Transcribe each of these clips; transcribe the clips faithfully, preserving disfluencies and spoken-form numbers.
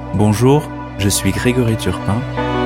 Bonjour, je suis Grégory Turpin.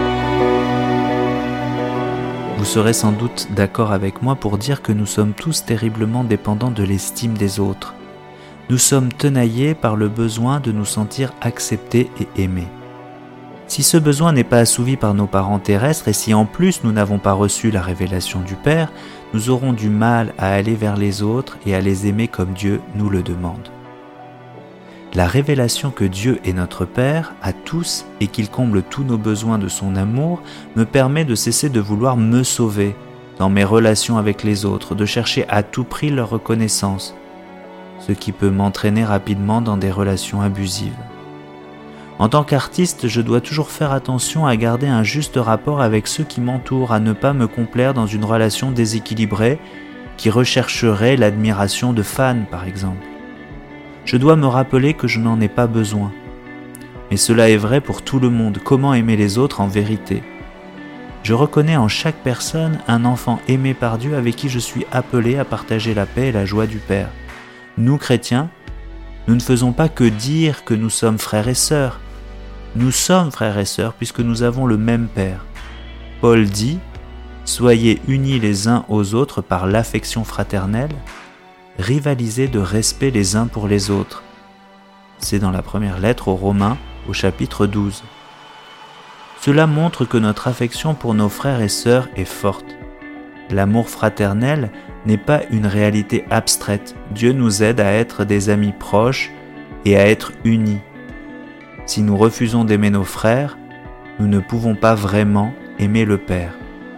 Vous serez sans doute d'accord avec moi pour dire que nous sommes tous terriblement dépendants de l'estime des autres. Nous sommes tenaillés par le besoin de nous sentir acceptés et aimés. Si ce besoin n'est pas assouvi par nos parents terrestres et si en plus nous n'avons pas reçu la révélation du Père, nous aurons du mal à aller vers les autres et à les aimer comme Dieu nous le demande. La révélation que Dieu est notre Père à tous et qu'il comble tous nos besoins de son amour me permet de cesser de vouloir me sauver dans mes relations avec les autres, de chercher à tout prix leur reconnaissance, ce qui peut m'entraîner rapidement dans des relations abusives. En tant qu'artiste, je dois toujours faire attention à garder un juste rapport avec ceux qui m'entourent, à ne pas me complaire dans une relation déséquilibrée qui rechercherait l'admiration de fans, par exemple. Je dois me rappeler que je n'en ai pas besoin. Mais cela est vrai pour tout le monde. Comment aimer les autres en vérité ? Je reconnais en chaque personne un enfant aimé par Dieu avec qui je suis appelé à partager la paix et la joie du Père. Nous, chrétiens, nous ne faisons pas que dire que nous sommes frères et sœurs. Nous sommes frères et sœurs puisque nous avons le même Père. Paul dit « Soyez unis les uns aux autres par l'affection fraternelle, rivalisez de respect les uns pour les autres. » C'est dans la première lettre aux Romains, au chapitre douze. Cela montre que notre affection pour nos frères et sœurs est forte. L'amour fraternel n'est pas une réalité abstraite. Dieu nous aide à être des amis proches et à être unis. Si nous refusons d'aimer nos frères, nous ne pouvons pas vraiment aimer le Père.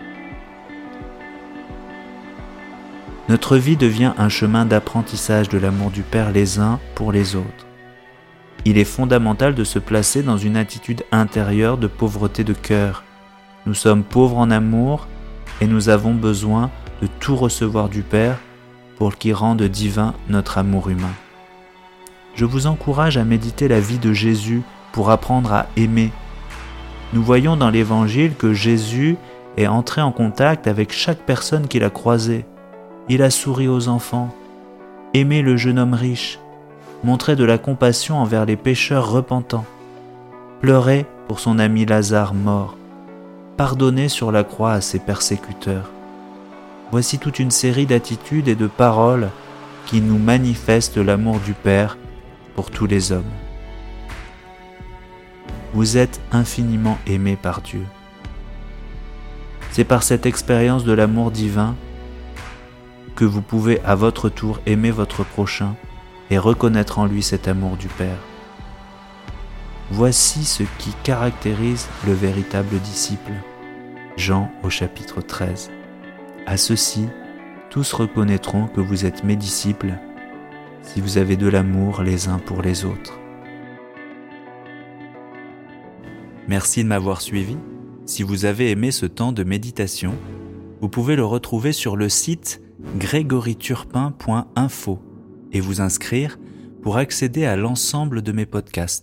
Notre vie devient un chemin d'apprentissage de l'amour du Père les uns pour les autres. Il est fondamental de se placer dans une attitude intérieure de pauvreté de cœur. Nous sommes pauvres en amour et nous avons besoin de tout recevoir du Père pour qu'il rende divin notre amour humain. Je vous encourage à méditer la vie de Jésus pour apprendre à aimer. Nous voyons dans l'Évangile que Jésus est entré en contact avec chaque personne qu'il a croisée. Il a souri aux enfants, aimé le jeune homme riche, montré de la compassion envers les pécheurs repentants, pleuré pour son ami Lazare mort, pardonné sur la croix à ses persécuteurs. Voici toute une série d'attitudes et de paroles qui nous manifestent l'amour du Père pour tous les hommes. Vous êtes infiniment aimés par Dieu. C'est par cette expérience de l'amour divin que vous pouvez à votre tour aimer votre prochain et reconnaître en lui cet amour du Père. Voici ce qui caractérise le véritable disciple. Jean au chapitre treize. À ceci, tous reconnaîtront que vous êtes mes disciples si vous avez de l'amour les uns pour les autres. Merci de m'avoir suivi. Si vous avez aimé ce temps de méditation, vous pouvez le retrouver sur le site grégory turpin point info et vous inscrire pour accéder à l'ensemble de mes podcasts.